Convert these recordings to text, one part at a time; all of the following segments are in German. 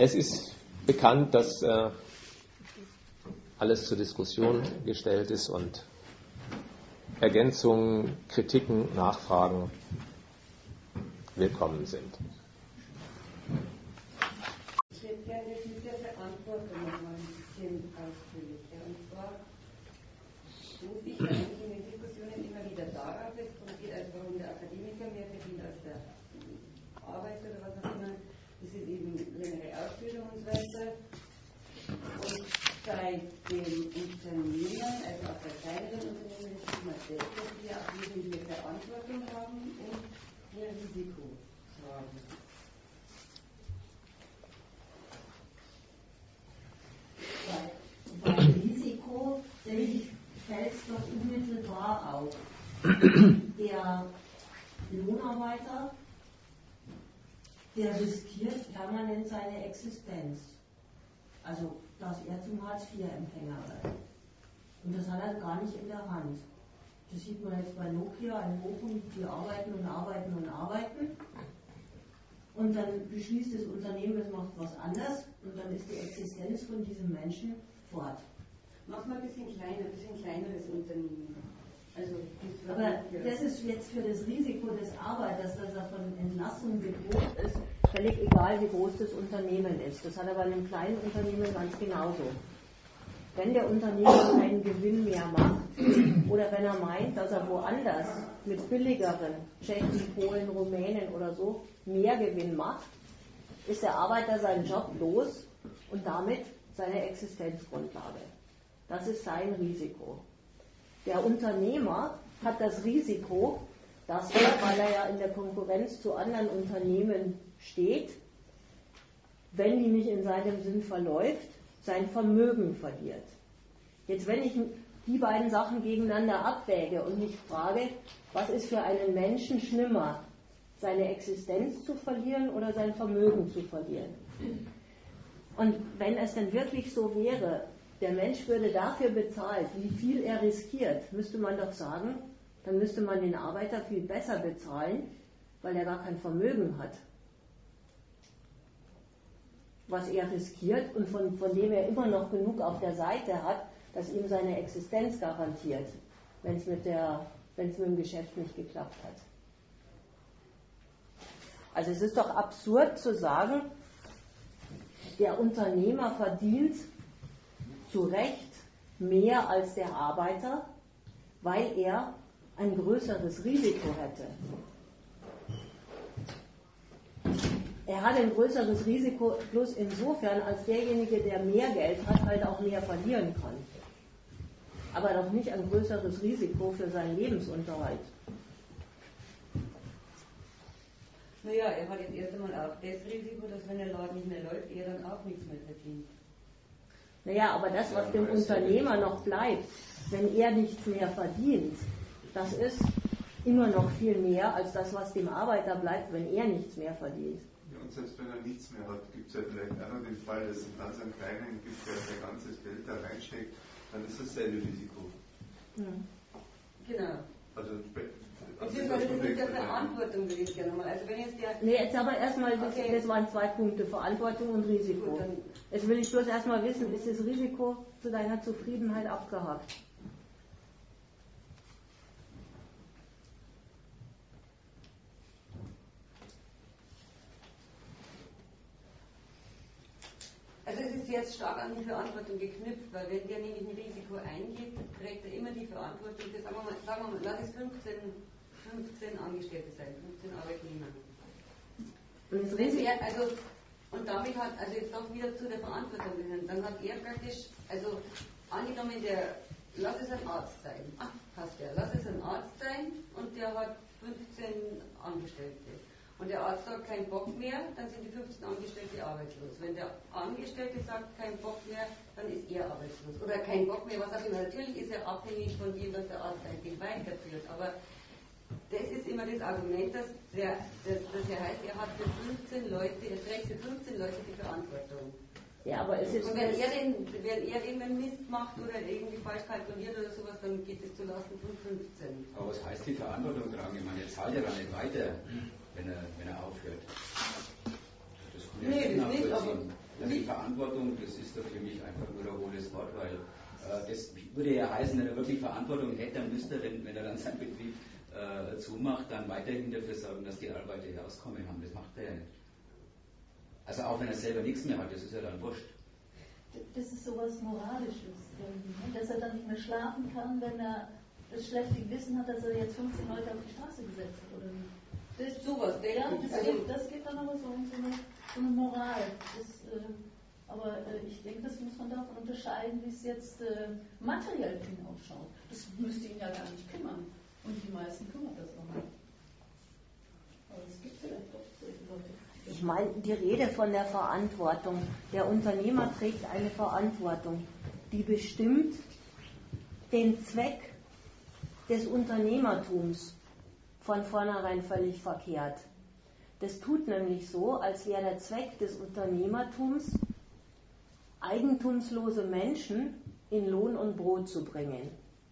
Es ist bekannt, dass alles zur Diskussion gestellt ist und Ergänzungen, Kritiken, Nachfragen willkommen sind. Ich hätte gerne das mit der Verantwortung nochmal ein bisschen ausführlicher. Und zwar muss ich eigentlich in den Diskussionen immer wieder darauf, es geht also warum der Akademiker mehr verdient als der Arbeiter oder was auch immer. Das ist eben längere Ausbildung und so weiter. Und bei den Unternehmen, also auch bei kleineren Unternehmen, ist es immer das, dass wir auch wesentliche Verantwortung haben und mehr Risiko tragen. Bei Risiko, fällt es doch unmittelbar auf. Der Lohnarbeiter, der riskiert permanent seine Existenz. Also, dass er zum Hartz-IV-Empfänger wird. Und das hat er gar nicht in der Hand. Das sieht man jetzt bei Nokia in Bochum, die arbeiten und arbeiten und arbeiten. Und dann beschließt das Unternehmen, es macht was anderes und dann ist die Existenz von diesem Menschen fort. Mach mal ein bisschen kleineres Unternehmen. Also, aber das ist jetzt für das Risiko des Arbeiters, dass er von Entlassung bedroht ist, völlig egal, wie groß das Unternehmen ist. Das hat er bei einem kleinen Unternehmen ganz genauso. Wenn der Unternehmer keinen Gewinn mehr macht oder wenn er meint, dass er woanders mit billigeren Tschechen, Polen, Rumänen oder so mehr Gewinn macht, ist der Arbeiter seinen Job los und damit seine Existenzgrundlage. Das ist sein Risiko. Der Unternehmer hat das Risiko, dass er, weil er ja in der Konkurrenz zu anderen Unternehmen steht, wenn die nicht in seinem Sinn verläuft, sein Vermögen verliert. Jetzt, wenn ich die beiden Sachen gegeneinander abwäge und mich frage, was ist für einen Menschen schlimmer, seine Existenz zu verlieren oder sein Vermögen zu verlieren? Und wenn es denn wirklich so wäre, der Mensch würde dafür bezahlt, wie viel er riskiert, müsste man doch sagen, dann müsste man den Arbeiter viel besser bezahlen, weil er gar kein Vermögen hat, was er riskiert und von dem er immer noch genug auf der Seite hat, dass ihm seine Existenz garantiert, wenn es mit dem Geschäft nicht geklappt hat. Also es ist doch absurd zu sagen, der Unternehmer verdient zu Recht mehr als der Arbeiter, weil er ein größeres Risiko hätte. Er hat ein größeres Risiko bloß insofern, als derjenige, der mehr Geld hat, halt auch mehr verlieren kann. Aber doch nicht ein größeres Risiko für seinen Lebensunterhalt. Naja, er hat jetzt erst einmal auch das Risiko, dass wenn der Laden nicht mehr läuft, er dann auch nichts mehr verdient. Naja, aber das, was dem Unternehmer noch bleibt, wenn er nichts mehr verdient, das ist immer noch viel mehr als das, was dem Arbeiter bleibt, wenn er nichts mehr verdient. Ja, und selbst wenn er nichts mehr hat, gibt es ja vielleicht auch noch den Fall, dass es einen ganz kleinen gibt, der sein ganzes Geld da reinsteckt, dann ist dasselbe Risiko. Genau. Also, beziehungsweise das mit der Verantwortung will ich gerne mal. Also wenn jetzt der. Nee, jetzt aber erstmal, das waren 2 Punkte, Verantwortung und Risiko. Gut, jetzt will ich bloß erstmal wissen, ist das Risiko zu deiner Zufriedenheit abgehakt? Also es ist jetzt stark an die Verantwortung geknüpft, weil wenn der nämlich ein Risiko eingeht, trägt er immer die Verantwortung für, sagen wir mal, lass es 15 Angestellte sein, 15 Arbeitnehmer. Und damit hat, also jetzt doch wieder zu der Verantwortung gehören, dann hat er praktisch, also angenommen, lass es ein Arzt sein, lass es ein Arzt sein und der hat 15 Angestellte. Und der Arzt sagt, kein Bock mehr, dann sind die 15 Angestellte arbeitslos. Wenn der Angestellte sagt, kein Bock mehr, dann ist er arbeitslos. Oder kein Bock mehr, was auch immer. Natürlich ist er abhängig von dem, was der Arzt eigentlich weiterführt. Aber das ist immer das Argument, dass er heißt, er hat für 15 Leute, er trägt für 15 Leute die Verantwortung. Ja, aber es ist. Und wenn er irgendeinen Mist macht oder irgendwie falsch kalkuliert oder sowas, dann geht es zulasten von 15. Aber was heißt die Verantwortung tragen? Ich meine, jetzt zahlt er dann nicht weiter, wenn er aufhört. Das Nee, das nicht, aber Also die Verantwortung, das ist doch für mich einfach nur ein hohles Wort, weil das würde ja heißen, wenn er wirklich Verantwortung hätte, dann müsste er, wenn er dann seinen Betrieb zumacht, dann weiterhin dafür sorgen, dass die Arbeiter hier Auskommen haben. Das macht er ja nicht. Also auch wenn er selber nichts mehr hat, das ist ja dann wurscht. Das ist sowas Moralisches, dass er dann nicht mehr schlafen kann, wenn er das schlechte Gewissen hat, dass er jetzt 15 Leute auf die Straße gesetzt hat, oder nicht? Das ist sowas, denke ich. Das gibt dann aber so eine Moral. Aber ich denke, das muss man davon unterscheiden, wie es jetzt materiell ausschaut. Das müsste ihn ja gar nicht kümmern. Und die meisten kümmert das auch nicht. Aber es gibt vielleicht doch solche Leute. Ich meine, die Rede von der Verantwortung. Der Unternehmer trägt eine Verantwortung, die bestimmt den Zweck des Unternehmertums von vornherein völlig verkehrt. Das tut nämlich so, als wäre der Zweck des Unternehmertums, eigentumslose Menschen in Lohn und Brot zu bringen.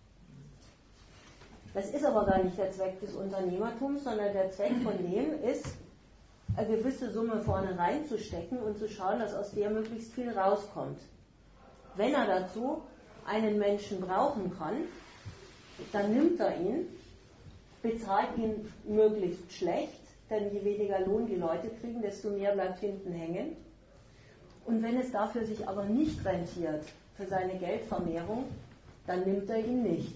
Das ist aber gar nicht der Zweck des Unternehmertums, sondern der Zweck von dem ist, eine gewisse Summe vorne reinzustecken und zu schauen, dass aus der möglichst viel rauskommt. Wenn er dazu einen Menschen brauchen kann, dann nimmt er ihn, bezahlt ihn möglichst schlecht, denn je weniger Lohn die Leute kriegen, desto mehr bleibt hinten hängen. Und wenn es dafür sich aber nicht rentiert, für seine Geldvermehrung, dann nimmt er ihn nicht.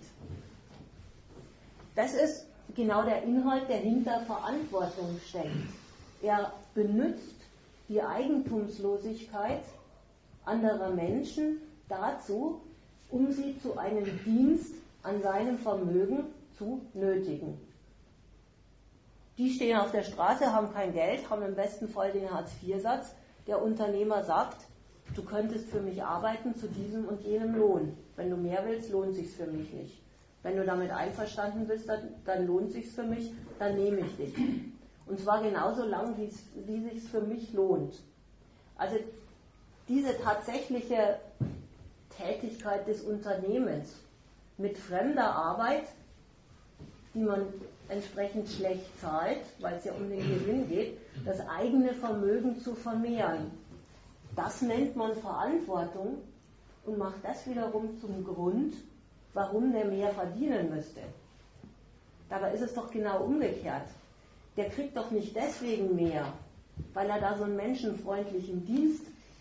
Das ist genau der Inhalt, der hinter Verantwortung steckt. Er benutzt die Eigentumslosigkeit anderer Menschen dazu, um sie zu einem Dienst an seinem Vermögen zu nötigen. Die stehen auf der Straße, haben kein Geld, haben im besten Fall den Hartz-IV-Satz. Der Unternehmer sagt, du könntest für mich arbeiten zu diesem und jenem Lohn. Wenn du mehr willst, lohnt sich's für mich nicht. Wenn du damit einverstanden bist, dann lohnt sich's für mich, dann nehme ich dich. Und zwar genauso lang, wie sich's für mich lohnt. Also diese tatsächliche Tätigkeit des Unternehmens mit fremder Arbeit, die man entsprechend schlecht zahlt, weil es ja um den Gewinn geht, das eigene Vermögen zu vermehren. Das nennt man Verantwortung und macht das wiederum zum Grund, warum der mehr verdienen müsste. Dabei ist es doch genau umgekehrt. Der kriegt doch nicht deswegen mehr, weil er da so einen menschenfreundlichen Dienst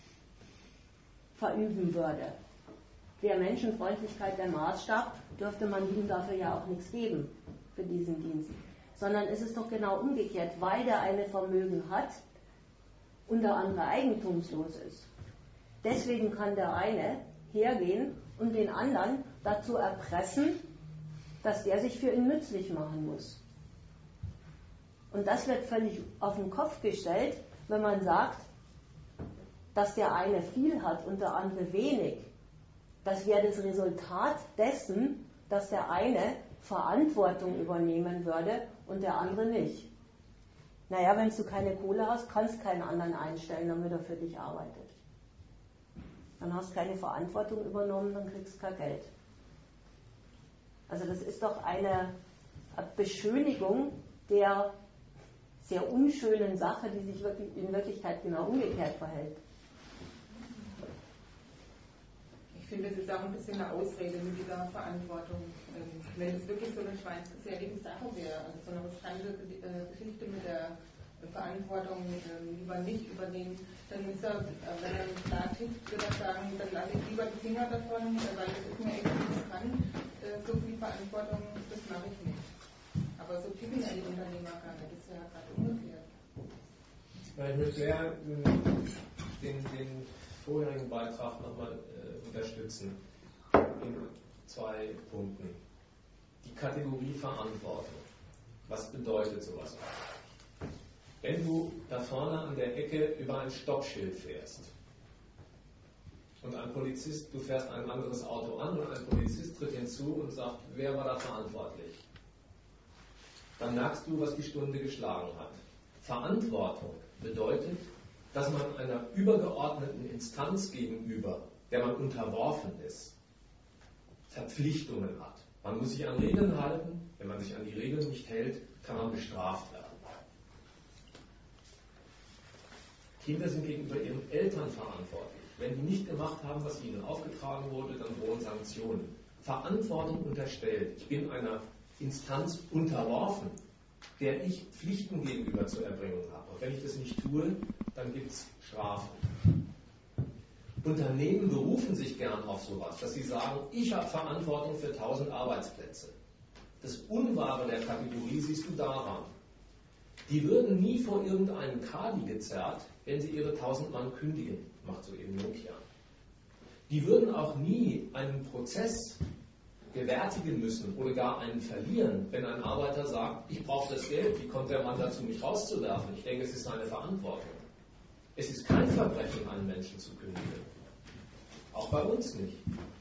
verüben würde. Wäre Menschenfreundlichkeit der Maßstab, dürfte man ihm dafür ja auch nichts geben für diesen Dienst. Sondern es ist doch genau umgekehrt, weil der eine Vermögen hat und der andere eigentumslos ist. Deswegen kann der eine hergehen und den anderen dazu erpressen, dass der sich für ihn nützlich machen muss. Und das wird völlig auf den Kopf gestellt, wenn man sagt, dass der eine viel hat und der andere wenig. Das wäre das Resultat dessen, dass der eine Verantwortung übernehmen würde und der andere nicht. Naja, wenn du keine Kohle hast, kannst du keinen anderen einstellen, damit er für dich arbeitet. Dann hast du keine Verantwortung übernommen, dann kriegst du kein Geld. Also das ist doch eine Beschönigung der sehr unschönen Sache, die sich wirklich in Wirklichkeit genau umgekehrt verhält. Ich finde, das ist auch ein bisschen eine Ausrede mit dieser Verantwortung. Wenn es wirklich so eine schweinsgesehrliche Sache wäre, also so eine bestandene Geschichte mit der Verantwortung lieber nicht übernehmen, dann ist er, wenn er einen Plan tickt, würde er sagen, dann lasse ich lieber die Finger davon, weil es ist mir echt nicht kann, so viel Verantwortung, das mache ich nicht. Aber so ticken ja die Unternehmer gar nicht, das ist ja gerade umgekehrt. Ich möchte sehr den vorherigen Beitrag nochmal unterstützen in 2 Punkten. Die Kategorie Verantwortung. Was bedeutet sowas? Wenn du da vorne an der Ecke über ein Stoppschild fährst und ein Polizist, du fährst ein anderes Auto an und ein Polizist tritt hinzu und sagt, wer war da verantwortlich? Dann merkst du, was die Stunde geschlagen hat. Verantwortung bedeutet, dass man einer übergeordneten Instanz gegenüber, der man unterworfen ist, Verpflichtungen hat. Man muss sich an Regeln halten. Wenn man sich an die Regeln nicht hält, kann man bestraft werden. Kinder sind gegenüber ihren Eltern verantwortlich. Wenn die nicht gemacht haben, was ihnen aufgetragen wurde, dann drohen Sanktionen. Verantwortung unterstellt. Ich bin einer Instanz unterworfen, der ich Pflichten gegenüber zu erbringen habe. Und wenn ich das nicht tue, dann gibt es Strafen. Unternehmen berufen sich gern auf sowas, dass sie sagen, ich habe Verantwortung für 1000 Arbeitsplätze. Das Unwahre der Kategorie siehst du daran. Die würden nie vor irgendeinen Kadi gezerrt, wenn sie ihre 1000 Mann kündigen, macht so eben Nokia. Die würden auch nie einen Prozess gewärtigen müssen oder gar einen verlieren, wenn ein Arbeiter sagt, ich brauche das Geld, wie kommt der Mann dazu, mich rauszuwerfen? Ich denke, es ist seine Verantwortung. Es ist kein Verbrechen, einen Menschen zu kündigen. Auch bei uns nicht.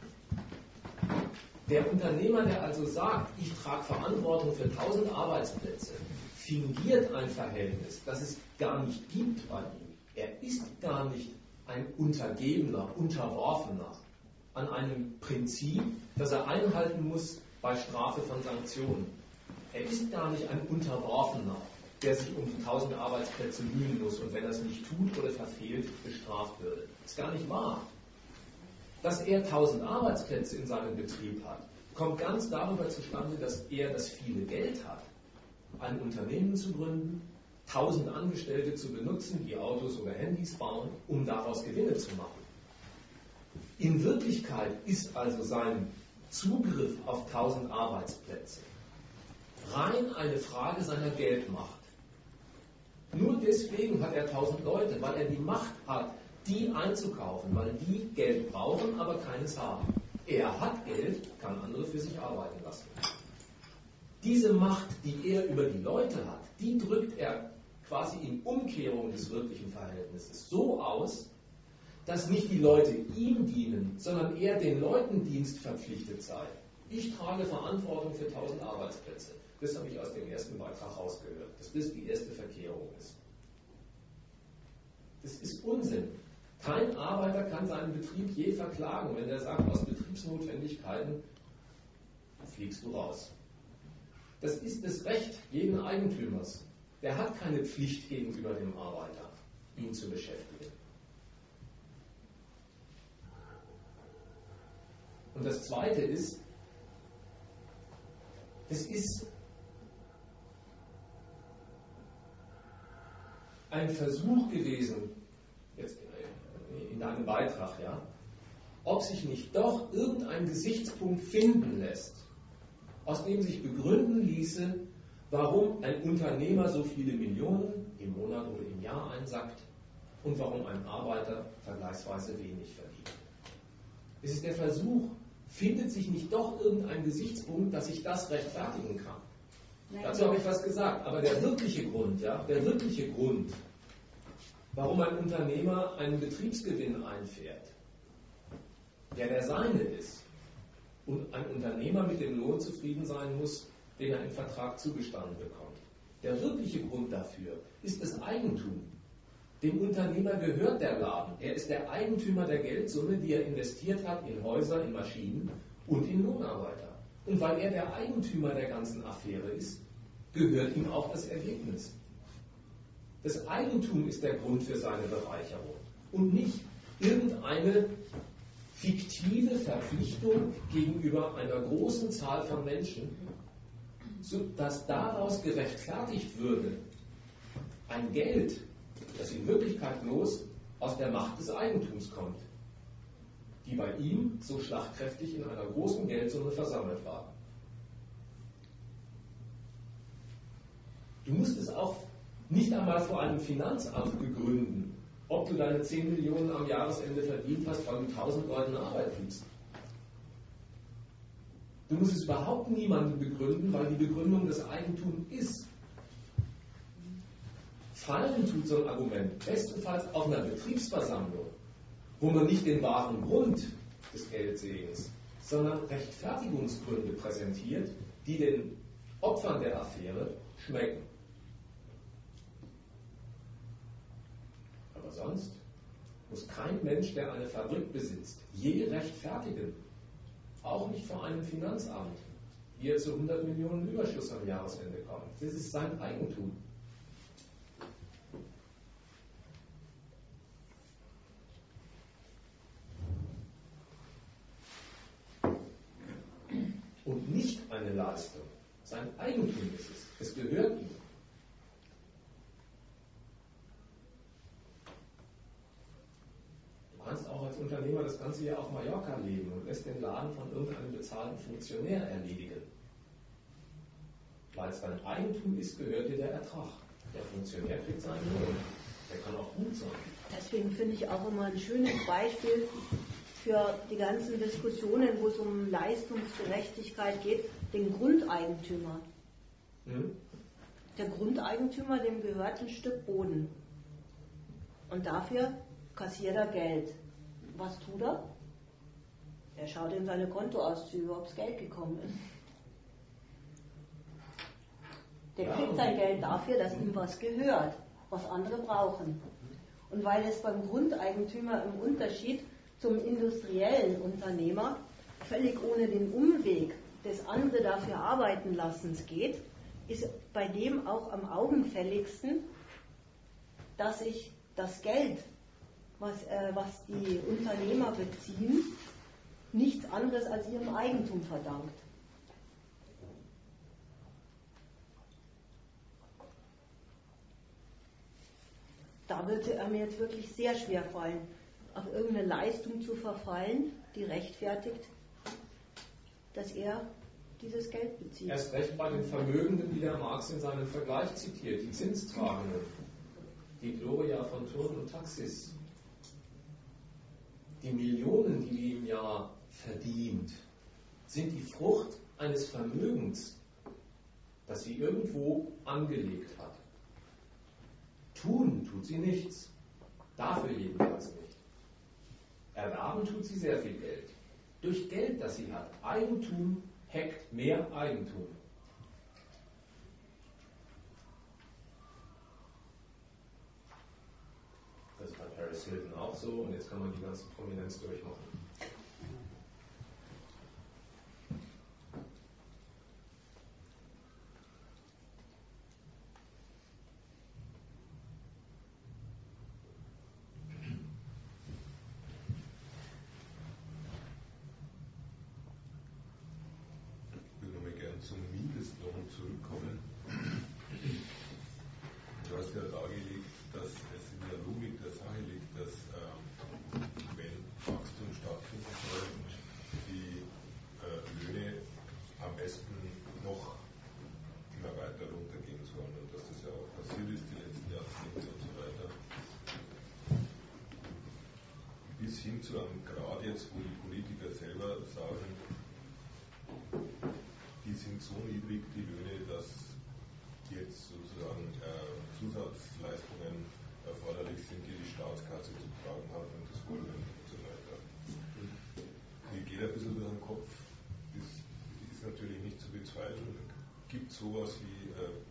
Der Unternehmer, der also sagt, ich trage Verantwortung für 1000 Arbeitsplätze, fingiert ein Verhältnis, das es gar nicht gibt bei ihm. Er ist gar nicht ein Untergebener, Unterworfener an einem Prinzip, das er einhalten muss bei Strafe von Sanktionen. Er ist gar nicht ein Unterworfener, der sich um die 1000 Arbeitsplätze mühen muss und wenn er es nicht tut oder verfehlt, bestraft würde. Das ist gar nicht wahr. Dass er 1000 Arbeitsplätze in seinem Betrieb hat, kommt ganz darüber zustande, dass er das viele Geld hat, ein Unternehmen zu gründen, 1000 Angestellte zu benutzen, die Autos oder Handys bauen, um daraus Gewinne zu machen. In Wirklichkeit ist also sein Zugriff auf 1000 Arbeitsplätze rein eine Frage seiner Geldmacht. Nur deswegen hat er 1000 Leute, weil er die Macht hat, die einzukaufen, weil die Geld brauchen, aber keines haben. Er hat Geld, kann andere für sich arbeiten lassen. Diese Macht, die er über die Leute hat, die drückt er quasi in Umkehrung des wirklichen Verhältnisses so aus, dass nicht die Leute ihm dienen, sondern er den Leuten dienstverpflichtet sei. Ich trage Verantwortung für 1000 Arbeitsplätze. Das habe ich aus dem ersten Beitrag rausgehört, dass das die erste Verkehrung ist. Das ist Unsinn. Kein Arbeiter kann seinen Betrieb je verklagen, wenn er sagt, aus Betriebsnotwendigkeiten fliegst du raus. Das ist das Recht jeden Eigentümers. Der hat keine Pflicht gegenüber dem Arbeiter, ihn zu beschäftigen. Und das Zweite ist, es ist ein Versuch gewesen, jetzt in deinem Beitrag, ja, ob sich nicht doch irgendein Gesichtspunkt finden lässt, aus dem sich begründen ließe, warum ein Unternehmer so viele Millionen im Monat oder im Jahr einsackt und warum ein Arbeiter vergleichsweise wenig verdient. Es ist der Versuch, findet sich nicht doch irgendein Gesichtspunkt, dass ich das rechtfertigen kann. Nein. Dazu habe ich was gesagt, aber der wirkliche Grund, warum ein Unternehmer einen Betriebsgewinn einfährt, der seine ist, und ein Unternehmer mit dem Lohn zufrieden sein muss, den er im Vertrag zugestanden bekommt. Der wirkliche Grund dafür ist das Eigentum. Dem Unternehmer gehört der Laden. Er ist der Eigentümer der Geldsumme, die er investiert hat in Häuser, in Maschinen und in Lohnarbeiter. Und weil er der Eigentümer der ganzen Affäre ist, gehört ihm auch das Ergebnis. Das Eigentum ist der Grund für seine Bereicherung und nicht irgendeine fiktive Verpflichtung gegenüber einer großen Zahl von Menschen, sodass daraus gerechtfertigt würde, ein Geld, das in Wirklichkeit bloß aus der Macht des Eigentums kommt, die bei ihm so schlagkräftig in einer großen Geldsumme versammelt war. Du musst es auch nicht einmal vor einem Finanzamt begründen, ob du deine 10 Millionen am Jahresende verdient hast, weil du 1000 Leuten Arbeit gibst. Du musst es überhaupt niemandem begründen, weil die Begründung das Eigentum ist. Fallen tut so ein Argument bestenfalls auf einer Betriebsversammlung, wo man nicht den wahren Grund des Geldsegens, sondern Rechtfertigungsgründe präsentiert, die den Opfern der Affäre schmecken. Aber sonst muss kein Mensch, der eine Fabrik besitzt, je rechtfertigen, auch nicht vor einem Finanzamt, wie er zu 100 Millionen Überschuss am Jahresende kommt. Das ist sein Eigentum. eine Leistung. Sein Eigentum ist es. Es gehört ihm. Du kannst auch als Unternehmer das ganze Jahr auf Mallorca leben und lässt den Laden von irgendeinem bezahlten Funktionär erledigen. Weil es dein Eigentum ist, gehört dir der Ertrag. Der Funktionär kriegt seinen Lohn. Der kann auch gut sein. Deswegen finde ich auch immer ein schönes Beispiel für die ganzen Diskussionen, wo es um Leistungsgerechtigkeit geht, den Grundeigentümer. Der Grundeigentümer, dem gehört ein Stück Boden. Und dafür kassiert er Geld. Was tut er? Er schaut in seine Kontoauszüge, ob das Geld gekommen ist. Der kriegt sein Geld dafür, dass ihm was gehört, was andere brauchen. Und weil es beim Grundeigentümer im Unterschied zum industriellen Unternehmer völlig ohne den Umweg des andere dafür arbeiten lassens geht, ist bei dem auch am augenfälligsten, dass sich das Geld, was die Unternehmer beziehen, nichts anderes als ihrem Eigentum verdankt. Da wird mir jetzt wirklich sehr schwer fallen, auf irgendeine Leistung zu verfallen, die rechtfertigt, dass er dieses Geld bezieht. Erst recht bei den Vermögenden, die der Marx in seinem Vergleich zitiert, die Zinstragenden, die Gloria von Thurn und Taxis. Die Millionen, die die im Jahr verdient, sind die Frucht eines Vermögens, das sie irgendwo angelegt hat. Tun tut sie nichts. Dafür jedenfalls nicht. Erwerben tut sie sehr viel Geld. Durch Geld, das sie hat. Eigentum heckt mehr Eigentum. Das ist bei Paris Hilton auch so und jetzt kann man die ganze Prominenz durchmachen. Zum Mindestlohn zurückkommen. Du hast ja dargelegt, dass es in der Logik der Sache liegt, dass wenn Wachstum stattfinden soll, die Löhne am besten noch immer weiter runtergehen sollen und dass das ja auch passiert ist die letzten Jahrzehnte und so weiter. Bis hin zu einem Grad jetzt, wo die Politiker selber sagen, die sind so niedrig, die Löhne, dass jetzt sozusagen Zusatzleistungen erforderlich sind, die die Staatskasse zu tragen hat und das wollen wir und so weiter. Mir geht ein bisschen durch den Kopf, das ist natürlich nicht zu bezweifeln. Gibt sowas wie,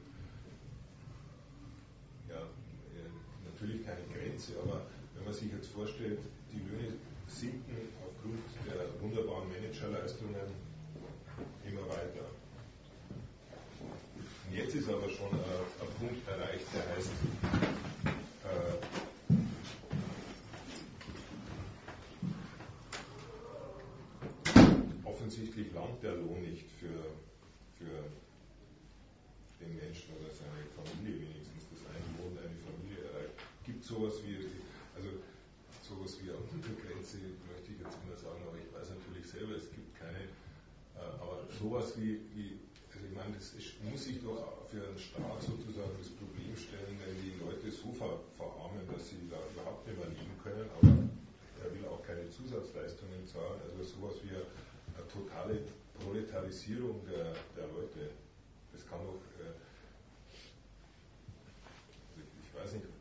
natürlich keine Grenze, aber wenn man sich jetzt vorstellt, die Löhne sinken aufgrund der wunderbaren Managerleistungen immer weiter. Und jetzt ist aber schon ein Punkt erreicht, der heißt, offensichtlich langt der Lohn nicht für den Menschen oder seine Familie wenigstens, das Einwohnen eine Familie erreicht. Gibt sowas wie eine Untergrenze, möchte ich jetzt immer sagen, aber ich weiß natürlich selber, es gibt keine. Aber sowas wie also ich meine, das muss sich doch für einen Staat sozusagen das Problem stellen, wenn die Leute so verarmen, dass sie da überhaupt nicht mehr leben können, aber er will auch keine Zusatzleistungen zahlen, also sowas wie eine totale Proletarisierung der Leute. Das kann doch, ich weiß nicht,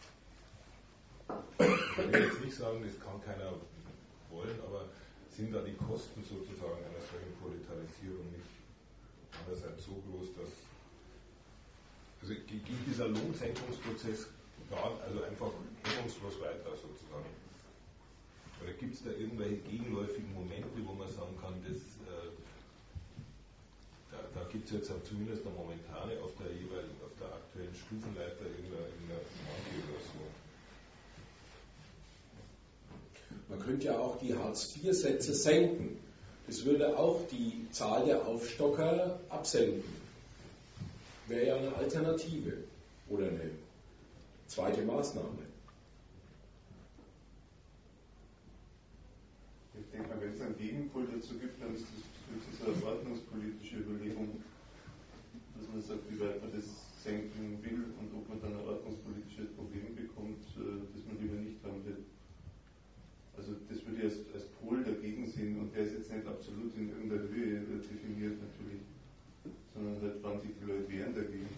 ich will jetzt nicht sagen, das kann keiner wollen, aber sind da die Kosten sozusagen einer solchen Proletarisierung nicht andererseits so groß, dass also geht dieser Lohnsenkungsprozess also einfach hemmungslos weiter sozusagen? Oder gibt es da irgendwelche gegenläufigen Momente, wo man sagen kann, da gibt es jetzt zumindest eine momentane auf der aktuellen Stufenleiter irgendeine Marke oder so? Man könnte ja auch die Hartz-IV-Sätze senken. Es würde auch die Zahl der Aufstocker absenken. Wäre ja eine Alternative oder eine zweite Maßnahme. Ich denke mal, wenn es einen Gegenpol dazu gibt, dann ist das eine ordnungspolitische Überlegung, dass man sagt, wie weit man das senken will und ob man dann ein ordnungspolitisches Problem bekommt, das man lieber nicht haben will. Also das würde ich als Pol dagegen sehen, und der ist jetzt nicht absolut in irgendeiner Höhe definiert natürlich, sondern halt, wann sich die Leute wehren dagegen.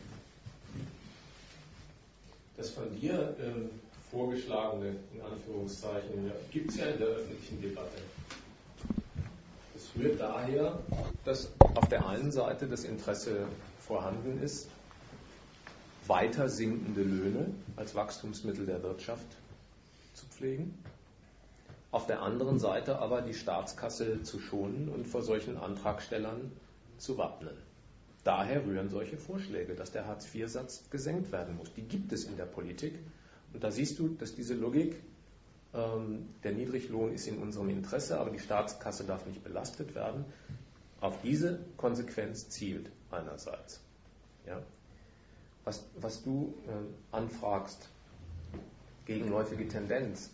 Das von dir vorgeschlagene, in Anführungszeichen, gibt es ja in der öffentlichen Debatte. Es rührt daher, dass auf der einen Seite das Interesse vorhanden ist, weiter sinkende Löhne als Wachstumsmittel der Wirtschaft zu pflegen. Auf der anderen Seite aber die Staatskasse zu schonen und vor solchen Antragstellern zu wappnen. Daher rühren solche Vorschläge, dass der Hartz-IV-Satz gesenkt werden muss. Die gibt es in der Politik. Und da siehst du, dass diese Logik, der Niedriglohn ist in unserem Interesse, aber die Staatskasse darf nicht belastet werden, auf diese Konsequenz zielt einerseits. Ja? Was du anfragst, gegenläufige Tendenz.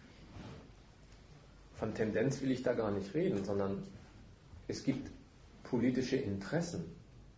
Von Tendenz will ich da gar nicht reden, sondern es gibt politische Interessen,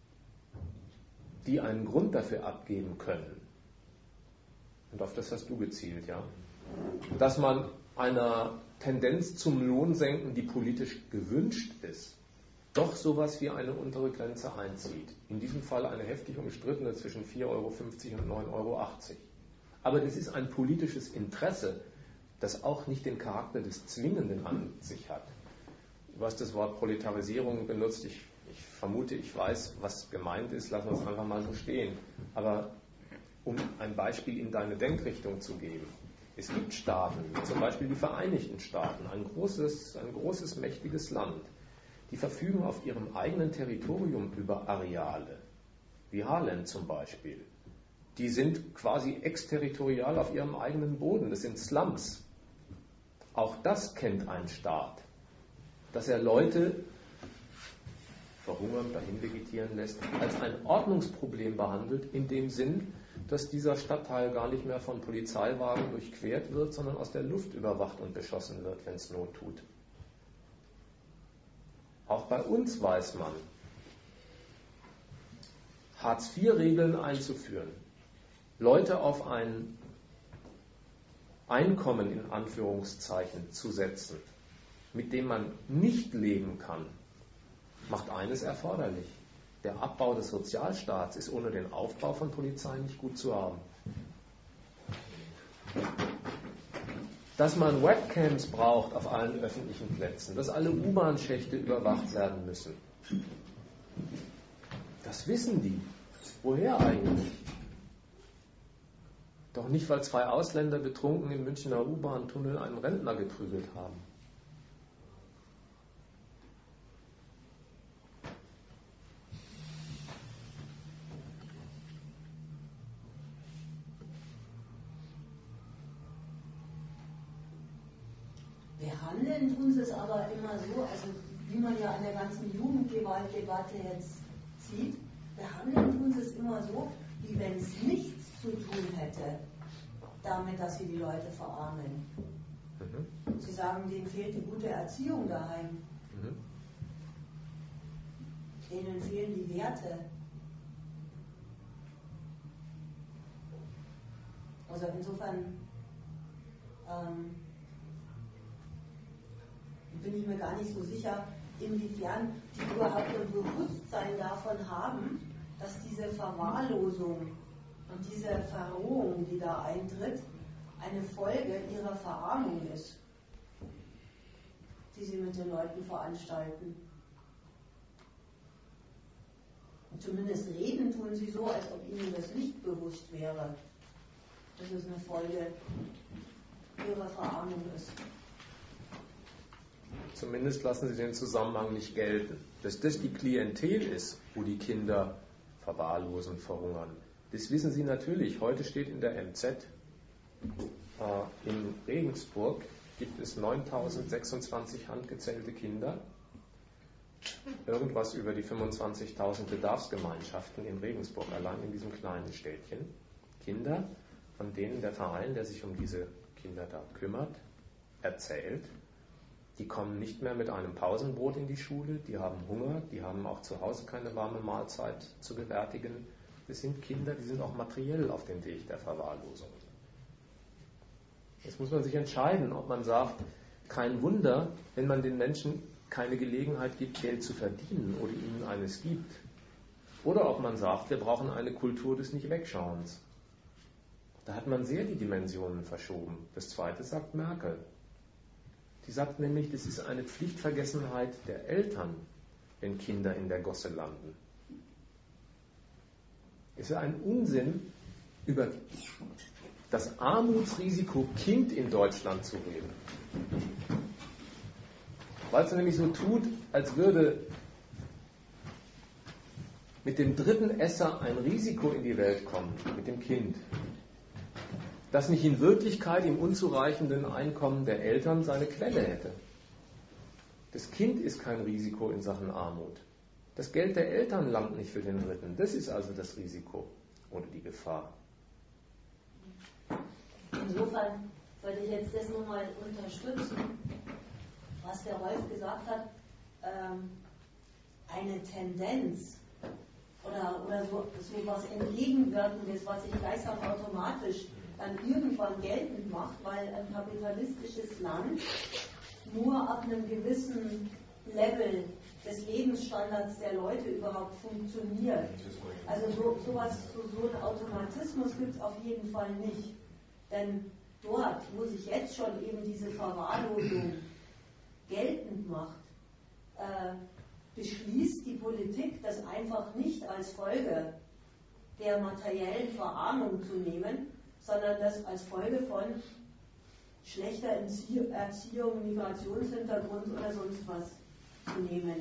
die einen Grund dafür abgeben können. Und auf das hast du gezielt, ja. Dass man einer Tendenz zum Lohnsenken, die politisch gewünscht ist, doch sowas wie eine untere Grenze einzieht. In diesem Fall eine heftig umstrittene zwischen 4,50 € und 9,80 €. Aber das ist ein politisches Interesse, das auch nicht den Charakter des Zwingenden an sich hat. Du hast das Wort Proletarisierung benutzt. Ich vermute, ich weiß, was gemeint ist. Lassen wir es einfach mal so stehen. Aber um ein Beispiel in deine Denkrichtung zu geben. Es gibt Staaten, wie zum Beispiel die Vereinigten Staaten, ein großes, mächtiges Land. Die verfügen auf ihrem eigenen Territorium über Areale, wie Harlem zum Beispiel. Die sind quasi exterritorial auf ihrem eigenen Boden. Das sind Slums. Auch das kennt ein Staat, dass er Leute verhungern, dahin vegetieren lässt, als ein Ordnungsproblem behandelt, in dem Sinn, dass dieser Stadtteil gar nicht mehr von Polizeiwagen durchquert wird, sondern aus der Luft überwacht und beschossen wird, wenn es Not tut. Auch bei uns weiß man, Hartz-IV-Regeln einzuführen, Leute auf ein Einkommen in Anführungszeichen zu setzen, mit dem man nicht leben kann, macht eines erforderlich. Der Abbau des Sozialstaats ist ohne den Aufbau von Polizei nicht gut zu haben. Dass man Webcams braucht auf allen öffentlichen Plätzen, dass alle U-Bahn-Schächte überwacht werden müssen, das wissen die. Woher eigentlich? Doch nicht, weil 2 Ausländer betrunken im Münchner U-Bahn-Tunnel einen Rentner geprügelt haben. Behandeln tun sie es aber immer so, also wie man ja an der ganzen Jugendgewaltdebatte jetzt sieht, behandeln tun sie es immer so, wie wenn es nichts zu tun hätte, damit, dass sie die Leute verarmen. Sie sagen, denen fehlt die gute Erziehung daheim. Denen fehlen die Werte. Also insofern bin ich mir gar nicht so sicher, inwiefern die überhaupt ein Bewusstsein davon haben, dass diese Verwahrlosung und diese Verrohung, die da eintritt, eine Folge ihrer Verarmung ist, die sie mit den Leuten veranstalten. Und zumindest reden tun sie so, als ob ihnen das nicht bewusst wäre, dass es eine Folge ihrer Verarmung ist. Zumindest lassen sie den Zusammenhang nicht gelten. Dass das die Klientel ist, wo die Kinder verwahrlosen, verhungern, das wissen sie natürlich. Heute steht in der MZ, in Regensburg gibt es 9.026 handgezählte Kinder, irgendwas über die 25.000 Bedarfsgemeinschaften in Regensburg, allein in diesem kleinen Städtchen. Kinder, von denen der Verein, der sich um diese Kinder da kümmert, erzählt, die kommen nicht mehr mit einem Pausenbrot in die Schule, die haben Hunger, die haben auch zu Hause keine warme Mahlzeit zu gewärtigen. Das sind Kinder, die sind auch materiell auf dem Weg der Verwahrlosung. Jetzt muss man sich entscheiden, ob man sagt, kein Wunder, wenn man den Menschen keine Gelegenheit gibt, Geld zu verdienen oder ihnen eines gibt. Oder ob man sagt, wir brauchen eine Kultur des Nicht-Wegschauens. Da hat man sehr die Dimensionen verschoben. Das Zweite sagt Merkel. Die sagt nämlich, das ist eine Pflichtvergessenheit der Eltern, wenn Kinder in der Gosse landen. Es ist ein Unsinn, über das Armutsrisiko Kind in Deutschland zu reden. Weil es nämlich so tut, als würde mit dem dritten Esser ein Risiko in die Welt kommen, mit dem Kind, das nicht in Wirklichkeit im unzureichenden Einkommen der Eltern seine Quelle hätte. Das Kind ist kein Risiko in Sachen Armut. Das Geld der Eltern langt nicht für den Dritten. Das ist also das Risiko oder die Gefahr. Insofern wollte ich jetzt das nochmal unterstützen, was der Rolf gesagt hat, eine Tendenz oder so was Entgegenwirkendes, was sich gleichsam automatisch dann irgendwann geltend macht, weil ein kapitalistisches Land nur ab einem gewissen Level des Lebensstandards der Leute überhaupt funktioniert. Also so einen Automatismus gibt es auf jeden Fall nicht. Denn dort, wo sich jetzt schon eben diese Verwahrlosung geltend macht, beschließt die Politik, das einfach nicht als Folge der materiellen Verarmung zu nehmen, sondern das als Folge von schlechter Erziehung, Migrationshintergrund oder sonst was zu nehmen.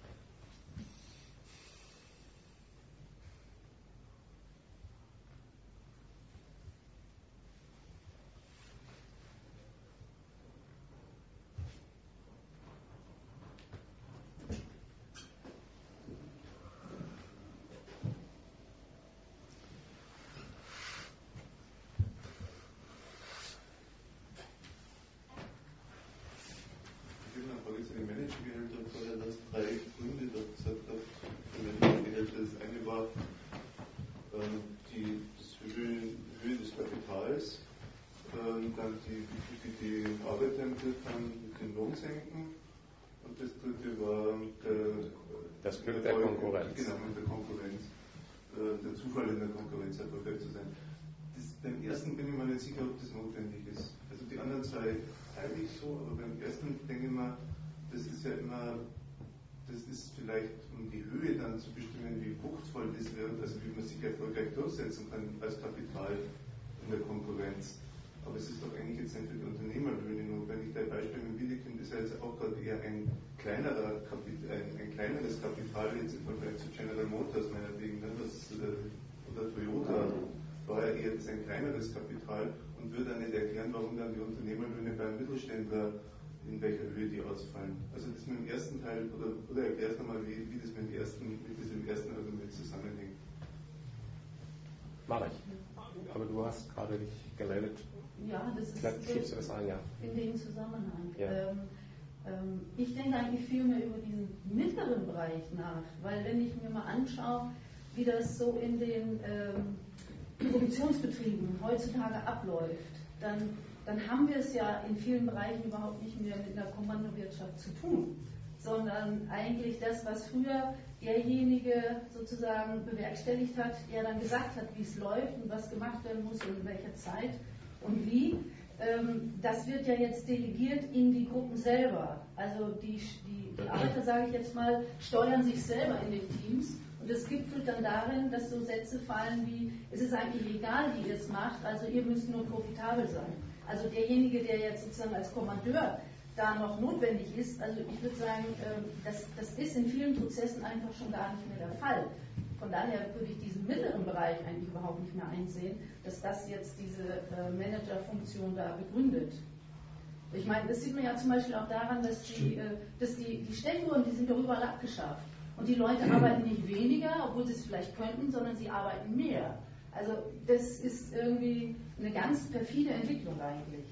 Dann die Arbeiter im Griff haben mit den Lohn senken und das dritte war das Glück der Konkurrenz. Genau, mit der Konkurrenz. Der Zufall in der Konkurrenz erfolgreich zu sein. Beim ersten bin ich mir nicht sicher, ob das notwendig ist. Also die anderen zwei teile ich so, aber beim ersten denke ich mir, das ist ja immer, das ist vielleicht um die Höhe dann zu bestimmen, wie fruchtvoll das wird, also wie man sich erfolgreich durchsetzen kann als Kapital in der Konkurrenz. Aber es ist doch eigentlich jetzt nicht für die Unternehmerlöhne notwendig. Der Beispiel mit Wiedekind ist ja jetzt auch gerade eher ein kleineres Kapital jetzt im Vergleich zu General Motors meinetwegen, ne? Oder Toyota war ja eher jetzt ein kleineres Kapital und würde dann nicht erklären, warum dann die Unternehmerlöhne beim Mittelständler in welcher Höhe die ausfallen. Also das mit dem ersten Teil, oder erklärst du mal, wie das mit diesem ersten Argument zusammenhängt. Mach ich. Aber du hast gerade dich gemeldet. Ja, das ist in dem Zusammenhang. Ja. Ich denke eigentlich viel mehr über diesen mittleren Bereich nach, weil wenn ich mir mal anschaue, wie das so in den Produktionsbetrieben heutzutage abläuft, dann haben wir es ja in vielen Bereichen überhaupt nicht mehr mit einer Kommandowirtschaft zu tun, sondern eigentlich das, was früher derjenige sozusagen bewerkstelligt hat, der dann gesagt hat, wie es läuft und was gemacht werden muss und in welcher Zeit und wie, das wird ja jetzt delegiert in die Gruppen selber. Also die Arbeiter, sage ich jetzt mal, steuern sich selber in den Teams und das gipfelt dann darin, dass so Sätze fallen wie, es ist eigentlich egal, wie ihr es macht, also ihr müsst nur profitabel sein. Also derjenige, der jetzt sozusagen als Kommandeur da noch notwendig ist, also ich würde sagen, das ist in vielen Prozessen einfach schon gar nicht mehr der Fall. Von daher würde ich diesen mittleren Bereich eigentlich überhaupt nicht mehr einsehen, dass das jetzt diese Managerfunktion da begründet. Ich meine, das sieht man ja zum Beispiel auch daran, dass die Stechuhren, die sind doch überall abgeschafft. Und die Leute arbeiten nicht weniger, obwohl sie es vielleicht könnten, sondern sie arbeiten mehr. Also das ist irgendwie eine ganz perfide Entwicklung eigentlich.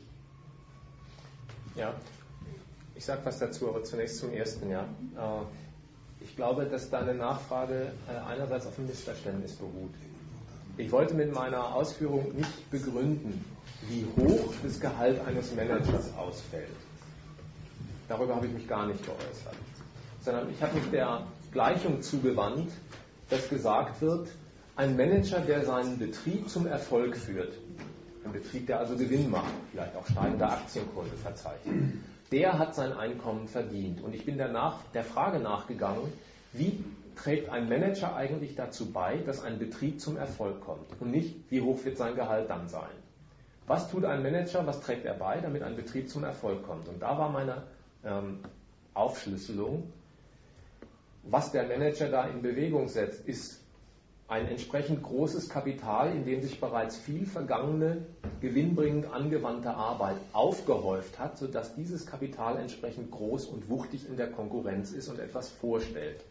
Ja, ich sage was dazu, aber zunächst zum ersten. Ja. Ich glaube, dass deine Nachfrage einerseits auf einem Missverständnis beruht. Ich wollte mit meiner Ausführung nicht begründen, wie hoch das Gehalt eines Managers ausfällt. Darüber habe ich mich gar nicht geäußert. Sondern ich habe mich der Gleichung zugewandt, dass gesagt wird, ein Manager, der seinen Betrieb zum Erfolg führt, ein Betrieb, der also Gewinn macht, vielleicht auch steigende Aktienkurse verzeichnet, der hat sein Einkommen verdient. Und ich bin der Frage nachgegangen, wie trägt ein Manager eigentlich dazu bei, dass ein Betrieb zum Erfolg kommt? Und nicht, wie hoch wird sein Gehalt dann sein? Was tut ein Manager, was trägt er bei, damit ein Betrieb zum Erfolg kommt? Und da war meine Aufschlüsselung, was der Manager da in Bewegung setzt, ist ein entsprechend großes Kapital, in dem sich bereits viel vergangene, gewinnbringend angewandte Arbeit aufgehäuft hat, sodass dieses Kapital entsprechend groß und wuchtig in der Konkurrenz ist und etwas vorstellt.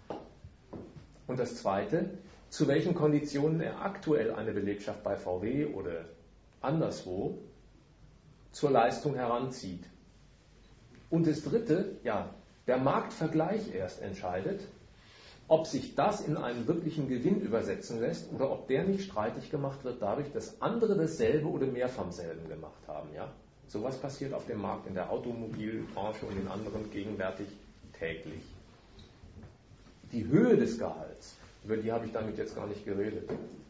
Und das Zweite, zu welchen Konditionen er aktuell eine Belegschaft bei VW oder anderswo zur Leistung heranzieht. Und das Dritte, ja, der Marktvergleich erst entscheidet, ob sich das in einen wirklichen Gewinn übersetzen lässt oder ob der nicht streitig gemacht wird dadurch, dass andere dasselbe oder mehr vom selben gemacht haben. Ja? Sowas passiert auf dem Markt in der Automobilbranche und in anderen gegenwärtig täglich. Die Höhe des Gehalts, über die habe ich damit jetzt gar nicht geredet.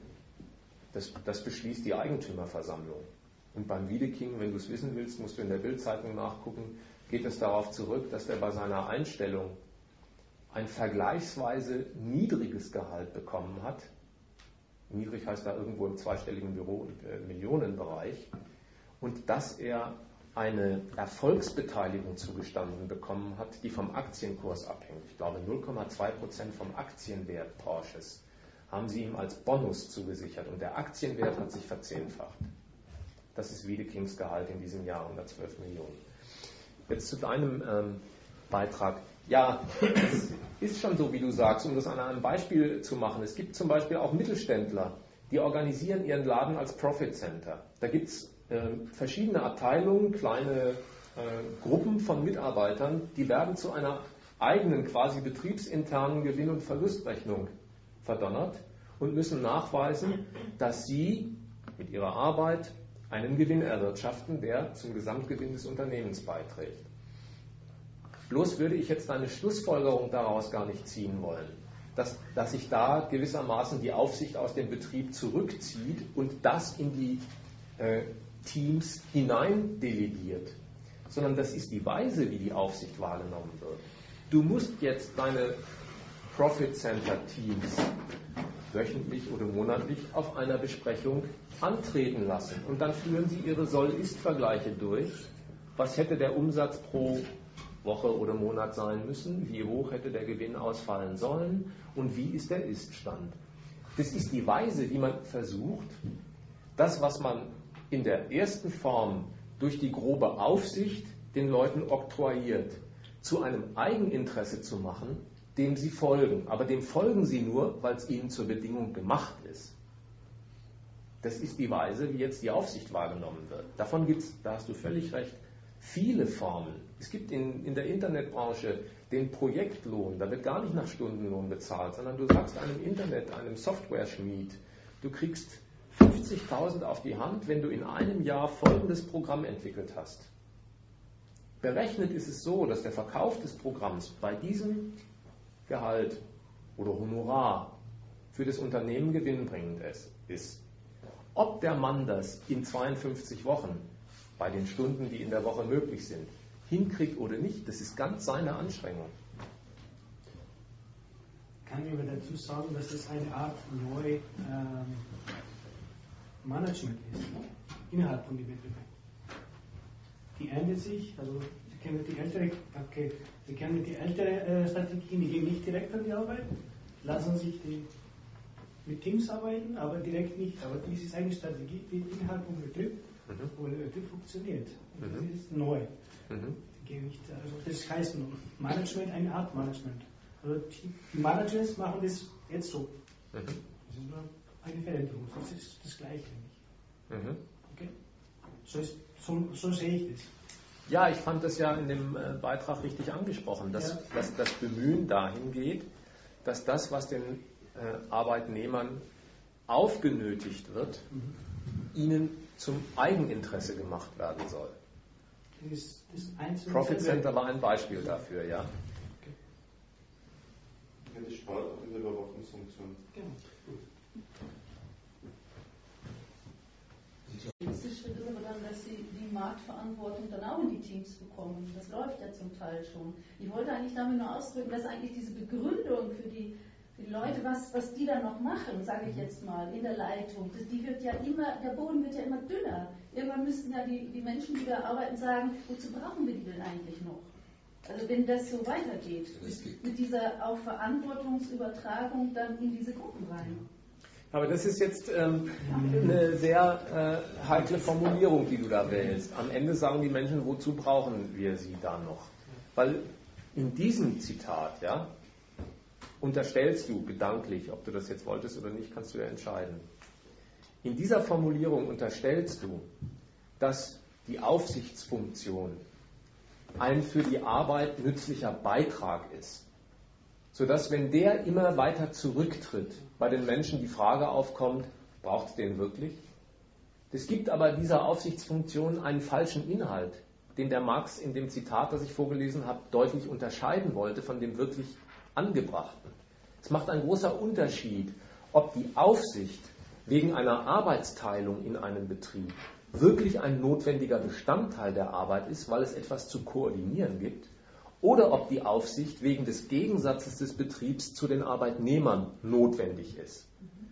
Das beschließt die Eigentümerversammlung. Und beim Wiedeking, wenn du es wissen willst, musst du in der Bild-Zeitung nachgucken, geht es darauf zurück, dass der bei seiner Einstellung ein vergleichsweise niedriges Gehalt bekommen hat. Niedrig heißt da irgendwo im zweistelligen Millionenbereich. Und dass er eine Erfolgsbeteiligung zugestanden bekommen hat, die vom Aktienkurs abhängt. Ich glaube 0,2% vom Aktienwert Porsches haben sie ihm als Bonus zugesichert und der Aktienwert hat sich verzehnfacht. Das ist Wiedekings Gehalt in diesem Jahr, 112 Millionen. Jetzt zu deinem Beitrag. Ja, es ist schon so, wie du sagst, um das an einem Beispiel zu machen. Es gibt zum Beispiel auch Mittelständler, die organisieren ihren Laden als Profit Center. Da gibt es verschiedene Abteilungen, kleine Gruppen von Mitarbeitern, die werden zu einer eigenen, quasi betriebsinternen Gewinn- und Verlustrechnung verdonnert und müssen nachweisen, dass sie mit ihrer Arbeit einen Gewinn erwirtschaften, der zum Gesamtgewinn des Unternehmens beiträgt. Bloß würde ich jetzt eine Schlussfolgerung daraus gar nicht ziehen wollen, dass sich da gewissermaßen die Aufsicht aus dem Betrieb zurückzieht und das in die Teams hinein delegiert, sondern das ist die Weise, wie die Aufsicht wahrgenommen wird. Du musst jetzt deine Profit Center Teams wöchentlich oder monatlich auf einer Besprechung antreten lassen und dann führen sie ihre Soll-Ist-Vergleiche durch. Was hätte der Umsatz pro Woche oder Monat sein müssen, wie hoch hätte der Gewinn ausfallen sollen und wie ist der Ist-Stand. Das ist die Weise, wie man versucht, das, was man in der ersten Form durch die grobe Aufsicht den Leuten oktroyiert, zu einem Eigeninteresse zu machen, dem sie folgen. Aber dem folgen sie nur, weil es ihnen zur Bedingung gemacht ist. Das ist die Weise, wie jetzt die Aufsicht wahrgenommen wird. Davon gibt es, da hast du völlig recht, viele Formen. Es gibt in der Internetbranche den Projektlohn, da wird gar nicht nach Stundenlohn bezahlt, sondern du sagst einem Software-Schmied, du kriegst 50.000 auf die Hand, wenn du in einem Jahr folgendes Programm entwickelt hast. Berechnet ist es so, dass der Verkauf des Programms bei diesem Gehalt oder Honorar für das Unternehmen gewinnbringend ist. Ob der Mann das in 52 Wochen bei den Stunden, die in der Woche möglich sind, hinkriegt oder nicht, das ist ganz seine Anstrengung. Kann ich aber dazu sagen, dass es eine Art neu Management ist, innerhalb von den Betrieben. Die ändert sich, also Sie kennen die ältere Strategien, die gehen nicht direkt an die Arbeit, lassen sich mit Teams arbeiten, aber direkt nicht. Aber dies ist eine Strategie, die innerhalb vom Betrieb oder die funktioniert. Das ist neu. Also das heißt Management, eine Art Management. Also die Managers machen das jetzt so. Das ist nur eine Veränderung. Das ist das Gleiche. Okay? So sehe ich das. Ja, ich fand das ja in dem Beitrag richtig angesprochen, dass das Bemühen dahin geht, dass das, was den Arbeitnehmern aufgenötigt wird, ihnen zum Eigeninteresse gemacht werden soll. Profit Center war ein Beispiel dafür, ja. Ja, das spart auch in der Überwachungsfunktion. Genau. Der nächste Schritt ist aber dann, dass sie die Marktverantwortung dann auch in die Teams bekommen. Das läuft ja zum Teil schon. Ich wollte eigentlich damit nur ausdrücken, dass eigentlich diese Begründung für die Leute, was die dann noch machen, sage ich jetzt mal, in der Leitung, die wird ja immer, der Boden wird ja immer dünner. Irgendwann müssten ja die Menschen, die da arbeiten, sagen, wozu brauchen wir die denn eigentlich noch? Also wenn das so weitergeht, mit dieser auch Verantwortungsübertragung dann in diese Gruppen rein. Aber das ist jetzt eine sehr heikle Formulierung, die du da wählst. Am Ende sagen die Menschen, wozu brauchen wir sie da noch? Weil in diesem Zitat, ja, unterstellst du gedanklich, ob du das jetzt wolltest oder nicht, kannst du ja entscheiden. In dieser Formulierung unterstellst du, dass die Aufsichtsfunktion ein für die Arbeit nützlicher Beitrag ist, sodass, wenn der immer weiter zurücktritt, bei den Menschen die Frage aufkommt, braucht es den wirklich? Es gibt aber dieser Aufsichtsfunktion einen falschen Inhalt, den der Marx in dem Zitat, das ich vorgelesen habe, deutlich unterscheiden wollte von dem wirklich Angebrachten. Es macht einen großen Unterschied, ob die Aufsicht wegen einer Arbeitsteilung in einem Betrieb wirklich ein notwendiger Bestandteil der Arbeit ist, weil es etwas zu koordinieren gibt, oder ob die Aufsicht wegen des Gegensatzes des Betriebs zu den Arbeitnehmern notwendig ist.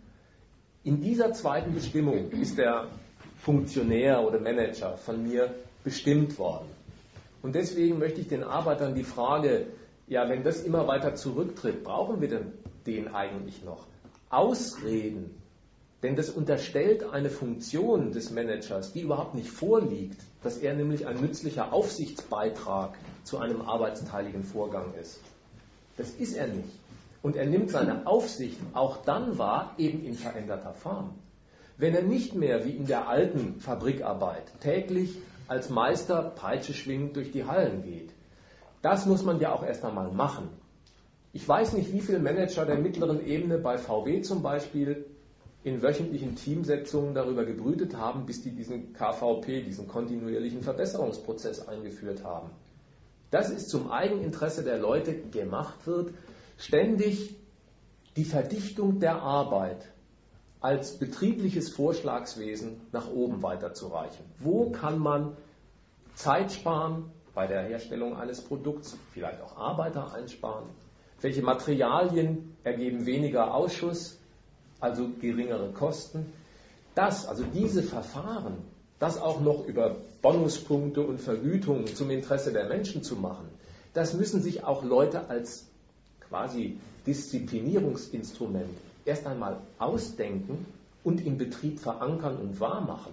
In dieser zweiten Bestimmung ist der Funktionär oder Manager von mir bestimmt worden. Und deswegen möchte ich den Arbeitern die Frage, ja, wenn das immer weiter zurücktritt, brauchen wir denn den eigentlich noch? Ausreden, denn das unterstellt eine Funktion des Managers, die überhaupt nicht vorliegt, dass er nämlich ein nützlicher Aufsichtsbeitrag zu einem arbeitsteiligen Vorgang ist. Das ist er nicht. Und er nimmt seine Aufsicht auch dann wahr, eben in veränderter Form. Wenn er nicht mehr wie in der alten Fabrikarbeit täglich als Meister Peitsche schwingend durch die Hallen geht. Das muss man ja auch erst einmal machen. Ich weiß nicht, wie viele Manager der mittleren Ebene bei VW zum Beispiel in wöchentlichen Teamsetzungen darüber gebrütet haben, bis die diesen KVP, diesen kontinuierlichen Verbesserungsprozess eingeführt haben. Das ist zum Eigeninteresse der Leute gemacht wird, ständig die Verdichtung der Arbeit als betriebliches Vorschlagswesen nach oben weiterzureichen. Wo kann man Zeit sparen bei der Herstellung eines Produkts, vielleicht auch Arbeiter einsparen? Welche Materialien ergeben weniger Ausschuss, also geringere Kosten? Also diese Verfahren, das auch noch über Bonuspunkte und Vergütungen zum Interesse der Menschen zu machen, das müssen sich auch Leute als quasi Disziplinierungsinstrument erst einmal ausdenken und im Betrieb verankern und wahrmachen.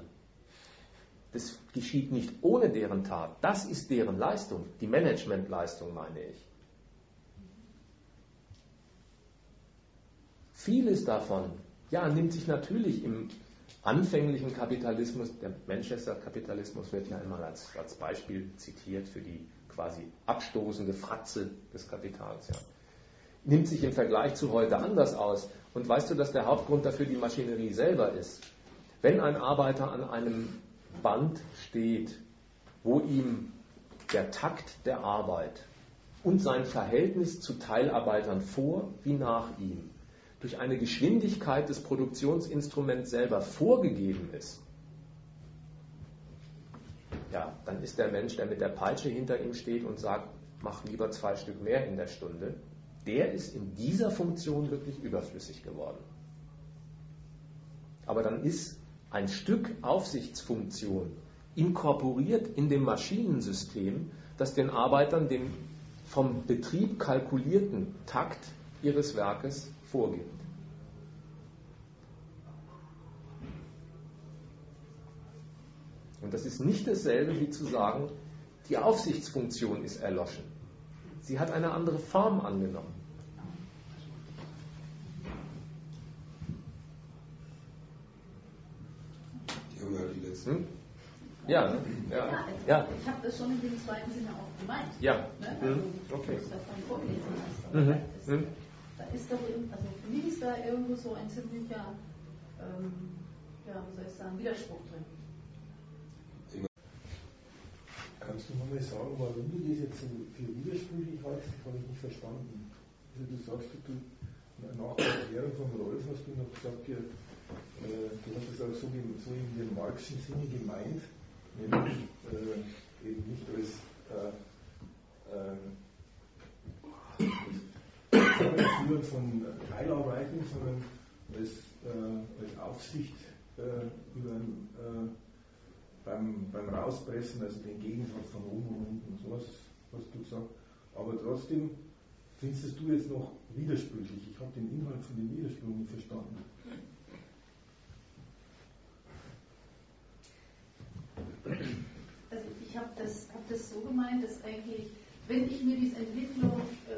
Das geschieht nicht ohne deren Tat. Das ist deren Leistung, die Managementleistung, meine ich. Vieles davon, ja, nimmt sich natürlich im anfänglichen Kapitalismus, der Manchester-Kapitalismus wird ja einmal als Beispiel zitiert für die quasi abstoßende Fratze des Kapitals, ja, nimmt sich im Vergleich zu heute anders aus. Und weißt du, dass der Hauptgrund dafür die Maschinerie selber ist? Wenn ein Arbeiter an einem Band steht, wo ihm der Takt der Arbeit und sein Verhältnis zu Teilarbeitern vor wie nach ihm durch eine Geschwindigkeit des Produktionsinstruments selber vorgegeben ist, ja, dann ist der Mensch, der mit der Peitsche hinter ihm steht und sagt, mach lieber 2 Stück mehr in der Stunde, der ist in dieser Funktion wirklich überflüssig geworden. Aber dann ist ein Stück Aufsichtsfunktion inkorporiert in dem Maschinensystem, das den Arbeitern den vom Betrieb kalkulierten Takt ihres Werkes vorgibt. Und das ist nicht dasselbe wie zu sagen, die Aufsichtsfunktion ist erloschen. Sie hat eine andere Form angenommen. Die haben ja die letzten. Ja. Ich habe das schon in dem zweiten Sinne auch gemeint. Ja. Ne? Also, okay. das davon vorgelesen hast. Aber da ist doch, also für mich ist da irgendwo so ein ziemlicher, wie soll ich sagen, Widerspruch drin. Kannst du nochmal sagen, warum du das jetzt so für widersprüchlich hältst? Das habe ich nicht verstanden. Also du sagst, nach der Erklärung von Rolf hast du noch gesagt, du hast es auch so in dem Marxischen Sinne gemeint, nämlich eben nicht als Zusammenführen von Teilarbeiten, sondern als Aufsicht beim Rauspressen, also den Gegensatz von oben und unten, sowas hast du gesagt. Aber trotzdem findest du jetzt noch widersprüchlich. Ich habe den Inhalt von dem Widerspruch nicht verstanden. Also ich habe das so gemeint, dass eigentlich, wenn ich mir diese Entwicklung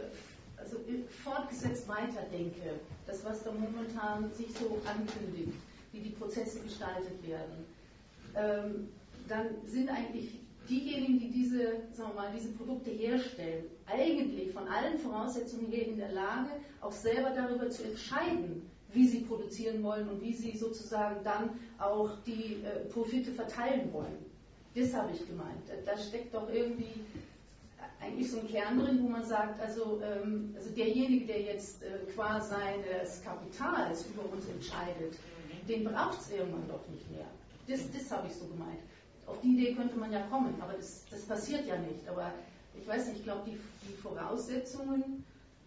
fortgesetzt weiterdenke, das was da momentan sich so ankündigt, wie die Prozesse gestaltet werden, dann sind eigentlich diejenigen, die diese Produkte herstellen, eigentlich von allen Voraussetzungen her in der Lage, auch selber darüber zu entscheiden, wie sie produzieren wollen und wie sie sozusagen dann auch die Profite verteilen wollen. Das habe ich gemeint. Da steckt doch irgendwie eigentlich so ein Kern drin, wo man sagt, also derjenige, der jetzt qua seines Kapitals über uns entscheidet, den braucht es irgendwann doch nicht mehr. Das habe ich so gemeint. Auf die Idee könnte man ja kommen, aber das passiert ja nicht. Aber ich weiß nicht, ich glaube, die Voraussetzungen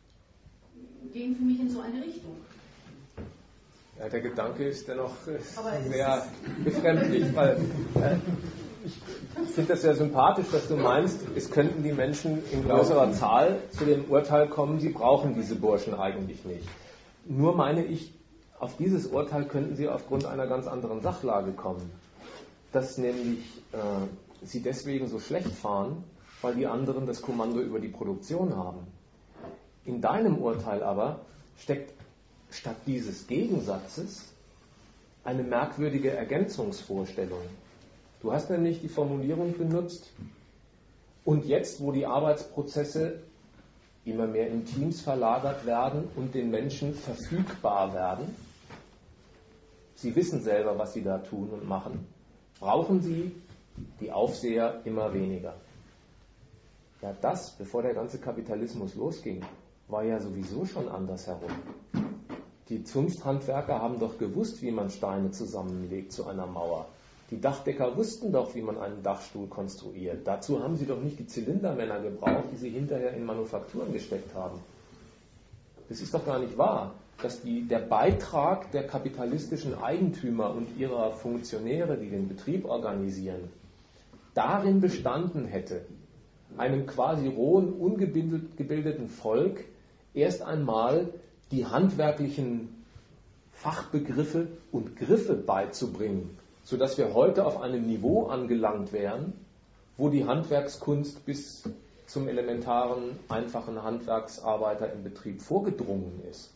gehen für mich in so eine Richtung. Ja, der Gedanke ist dennoch sehr befremdlich, weil ich finde das sehr sympathisch, dass du meinst, es könnten die Menschen in größerer Zahl zu dem Urteil kommen, sie brauchen diese Burschen eigentlich nicht. Nur meine ich, auf dieses Urteil könnten sie aufgrund einer ganz anderen Sachlage kommen. Dass nämlich sie deswegen so schlecht fahren, weil die anderen das Kommando über die Produktion haben. In deinem Urteil aber steckt statt dieses Gegensatzes eine merkwürdige Ergänzungsvorstellung. Du hast nämlich die Formulierung benutzt, und jetzt, wo die Arbeitsprozesse immer mehr in Teams verlagert werden und den Menschen verfügbar werden, sie wissen selber, was sie da tun und machen, brauchen sie die Aufseher immer weniger. Ja, das, bevor der ganze Kapitalismus losging, war ja sowieso schon andersherum. Die Zunfthandwerker haben doch gewusst, wie man Steine zusammenlegt zu einer Mauer. Die Dachdecker wussten doch, wie man einen Dachstuhl konstruiert. Dazu haben sie doch nicht die Zylindermänner gebraucht, die sie hinterher in Manufakturen gesteckt haben. Das ist doch gar nicht wahr, dass der Beitrag der kapitalistischen Eigentümer und ihrer Funktionäre, die den Betrieb organisieren, darin bestanden hätte, einem quasi rohen, ungebildeten Volk erst einmal die handwerklichen Fachbegriffe und Griffe beizubringen, sodass wir heute auf einem Niveau angelangt wären, wo die Handwerkskunst bis zum elementaren, einfachen Handwerksarbeiter im Betrieb vorgedrungen ist.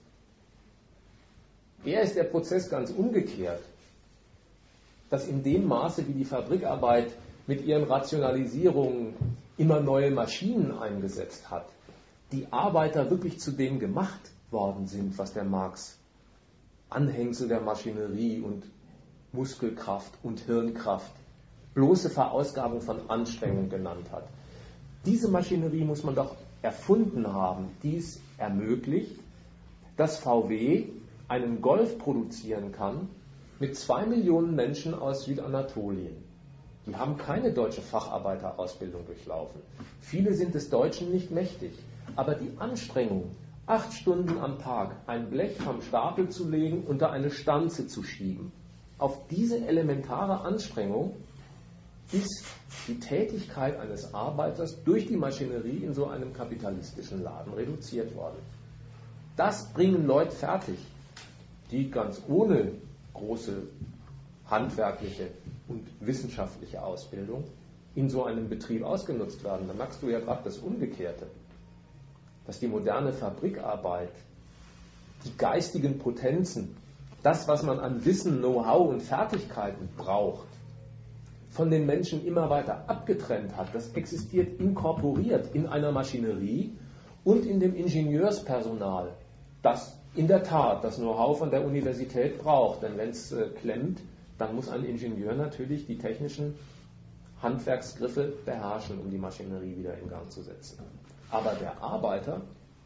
Eher ist der Prozess ganz umgekehrt, dass in dem Maße, wie die Fabrikarbeit mit ihren Rationalisierungen immer neue Maschinen eingesetzt hat, die Arbeiter wirklich zu dem gemacht worden sind, was der Marx Anhängsel der Maschinerie und Muskelkraft und Hirnkraft, bloße Verausgabung von Anstrengung genannt hat. Diese Maschinerie muss man doch erfunden haben, die es ermöglicht, dass VW einen Golf produzieren kann mit 2 Millionen Menschen aus Südanatolien. Die haben keine deutsche Facharbeiterausbildung durchlaufen. Viele sind des Deutschen nicht mächtig. Aber die Anstrengung, 8 Stunden am Tag ein Blech vom Stapel zu legen, unter eine Stanze zu schieben, auf diese elementare Anstrengung ist die Tätigkeit eines Arbeiters durch die Maschinerie in so einem kapitalistischen Laden reduziert worden. Das bringen Leute fertig, die ganz ohne große handwerkliche und wissenschaftliche Ausbildung in so einem Betrieb ausgenutzt werden. Da merkst du ja gerade das Umgekehrte, dass die moderne Fabrikarbeit, die geistigen Potenzen, das, was man an Wissen, Know-how und Fertigkeiten braucht, von den Menschen immer weiter abgetrennt hat. Das existiert inkorporiert in einer Maschinerie und in dem Ingenieurspersonal, das in der Tat das Know-how von der Universität braucht. Denn wenn es klemmt, dann muss ein Ingenieur natürlich die technischen Handwerksgriffe beherrschen, um die Maschinerie wieder in Gang zu setzen. Aber der Arbeiter,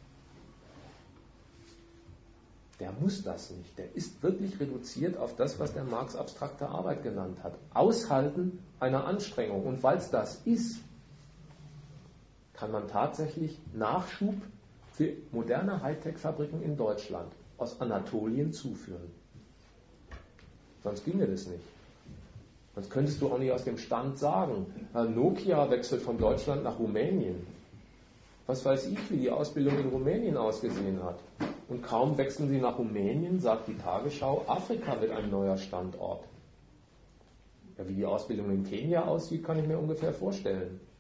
der muss das nicht. Der ist wirklich reduziert auf das, was der Marx abstrakte Arbeit genannt hat. Aushalten einer Anstrengung. Und weil es das ist, kann man tatsächlich Nachschub für moderne Hightech-Fabriken in Deutschland aus Anatolien zuführen. Sonst ginge das nicht. Sonst könntest du auch nicht aus dem Stand sagen, Nokia wechselt von Deutschland nach Rumänien. Was weiß ich, wie die Ausbildung in Rumänien ausgesehen hat. Und kaum wechseln sie nach Rumänien, sagt die Tagesschau, Afrika wird ein neuer Standort. Ja, wie die Ausbildung in Kenia aussieht, kann ich mir ungefähr vorstellen.